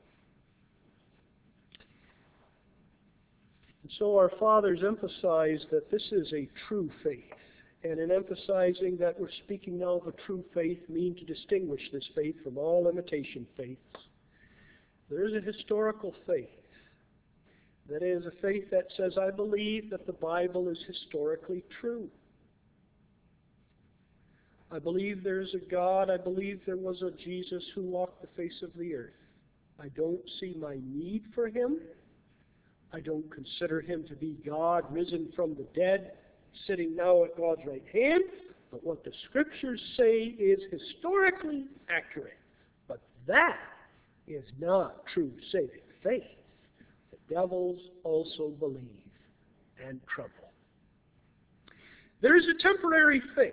So our fathers emphasized that this is a true faith. And in emphasizing that we're speaking now of a true faith mean to distinguish this faith from all imitation faiths. There is a historical faith. That is a faith that says, I believe that the Bible is historically true. I believe there's a God. I believe there was a Jesus who walked the face of the earth. I don't see my need for Him. I don't consider Him to be God risen from the dead, sitting now at God's right hand. But what the Scriptures say is historically accurate. But that is not true saving faith. The devils also believe and tremble. There is a temporary faith.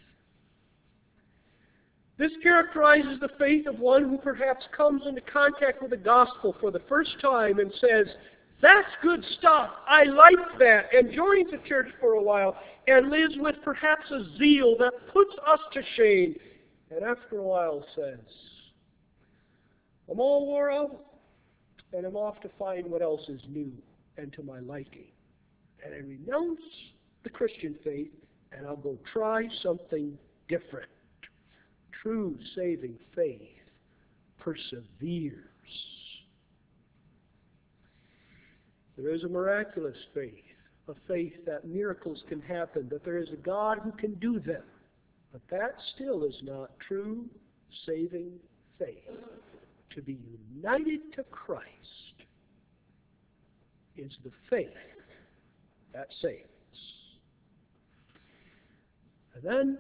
This characterizes the faith of one who perhaps comes into contact with the gospel for the first time and says, that's good stuff. I like that. And joins the church for a while and lives with perhaps a zeal that puts us to shame. and after a while says, I'm all wore out, and I'm off to find what else is new and to my liking. And I renounce the Christian faith, and I'll go try something different. True saving faith perseveres. There is a miraculous faith, a faith that miracles can happen, that there is a God who can do them. But that still is not true saving faith. To be united to Christ is the faith that saves. And then,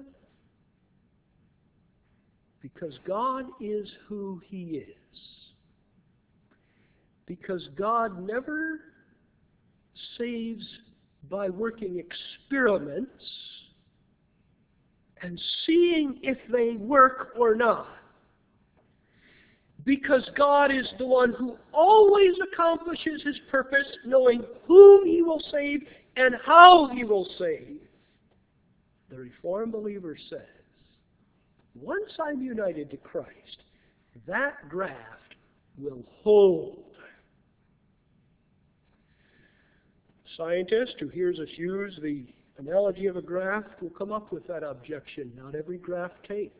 because God is who He is, because God never saves by working experiments and seeing if they work or not, because God is the one who always accomplishes His purpose, knowing whom He will save and how He will save, the Reformed believer says, once I'm united to Christ, that graft will hold. A scientist who hears us use the analogy of a graft will come up with that objection. Not every graft takes.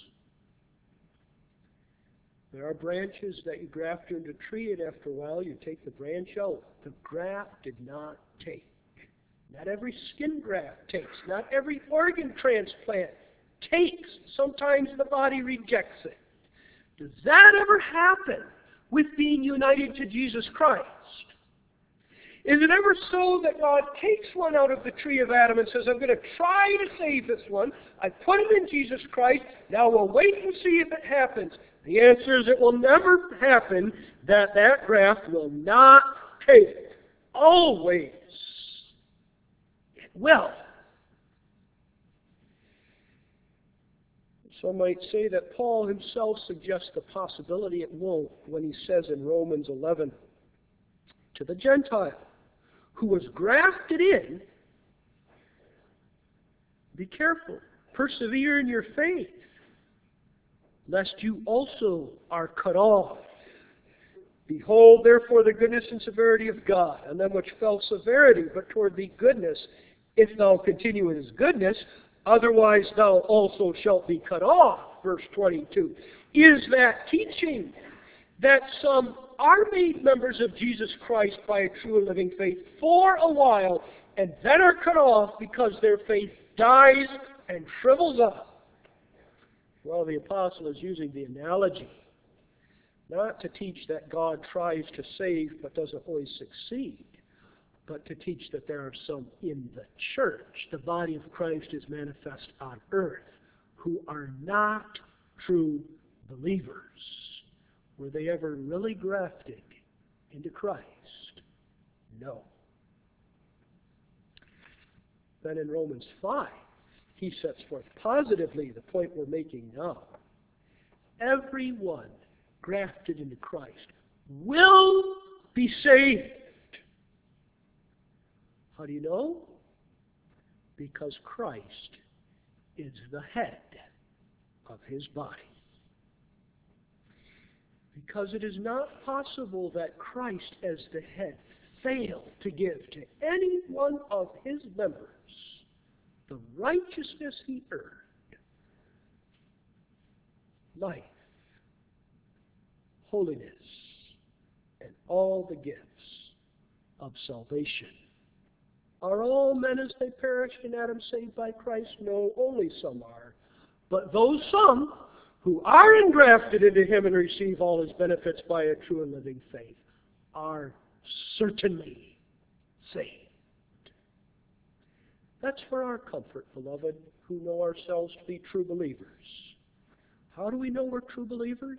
There are branches that you graft into a tree, and after a while you take the branch out. The graft did not take. Not every skin graft takes. Not every organ transplant takes. Sometimes the body rejects it. Does that ever happen with being united to Jesus Christ? Is it ever so that God takes one out of the tree of Adam and says, I'm going to try to save this one. I put him in Jesus Christ. Now we'll wait and see if it happens. The answer is it will never happen that graft will not take. Always. It will. Some might say that Paul himself suggests the possibility it won't when he says in Romans 11, to the Gentile who was grafted in, be careful, persevere in your faith, lest you also are cut off. Behold, therefore, the goodness and severity of God, and them which fell severity, but toward thee goodness, if thou continue in His goodness, otherwise thou also shalt be cut off. Verse 22. Is that teaching that some are made members of Jesus Christ by a true and living faith for a while, and then are cut off because their faith dies and shrivels up? Well, the apostle is using the analogy not to teach that God tries to save but doesn't always succeed, but to teach that there are some in the church, the body of Christ is manifest on earth, who are not true believers. Were they ever really grafted into Christ? No. Then in Romans 5, he sets forth positively the point we're making now. Everyone grafted into Christ will be saved. How do you know? Because Christ is the head of His body. Because it is not possible that Christ as the head fail to give to any one of His members the righteousness He earned, life, holiness, and all the gifts of salvation. Are all men as they perished in Adam saved by Christ? No, only some are. But those some who are engrafted into Him and receive all His benefits by a true and living faith are certainly saved. That's for our comfort, beloved, who know ourselves to be true believers. How do we know we're true believers?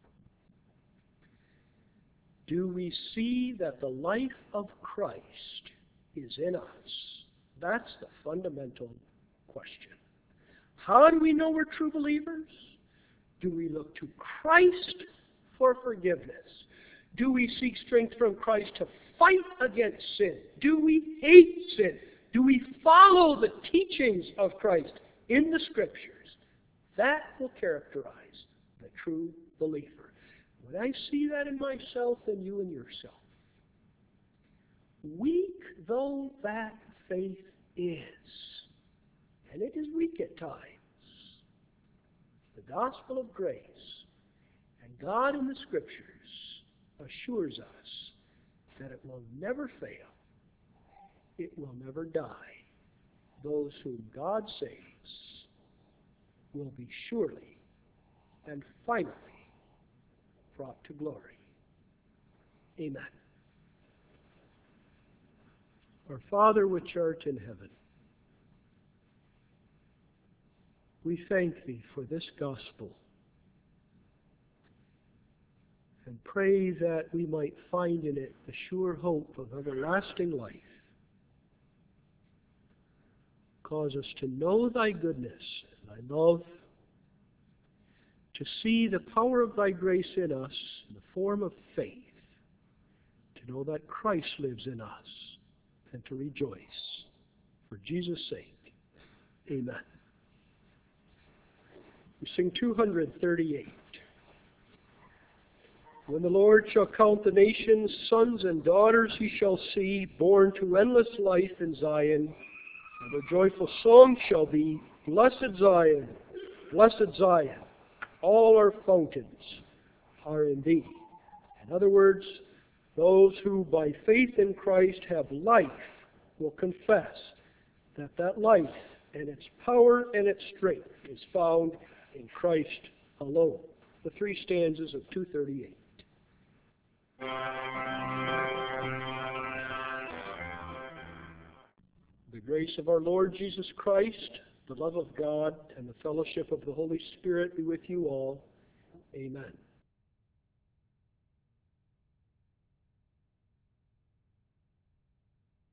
Do we see that the life of Christ is in us? That's the fundamental question. How do we know we're true believers? Do we look to Christ for forgiveness? Do we seek strength from Christ to fight against sin? Do we hate sin? Do we follow the teachings of Christ in the Scriptures? That will characterize the true believer. When I see that in myself and you in yourself, weak though that faith is, and it is weak at times, the gospel of grace and God in the Scriptures assures us that it will never fail. It will never die. Those whom God saves will be surely and finally brought to glory. Amen. Our Father which art in heaven, we thank Thee for this gospel and pray that we might find in it the sure hope of everlasting life. Cause us to know Thy goodness and Thy love, to see the power of Thy grace in us in the form of faith, to know that Christ lives in us, and to rejoice. For Jesus' sake, amen. We sing 238. When the Lord shall count the nations, sons and daughters he shall see, born to endless life in Zion, and their joyful song shall be, Blessed Zion, blessed Zion, all our fountains are in thee. In other words, those who by faith in Christ have life will confess that that life and its power and its strength is found in Christ alone. The three stanzas of 238. The grace of our Lord Jesus Christ, the love of God, and the fellowship of the Holy Spirit be with you all. Amen.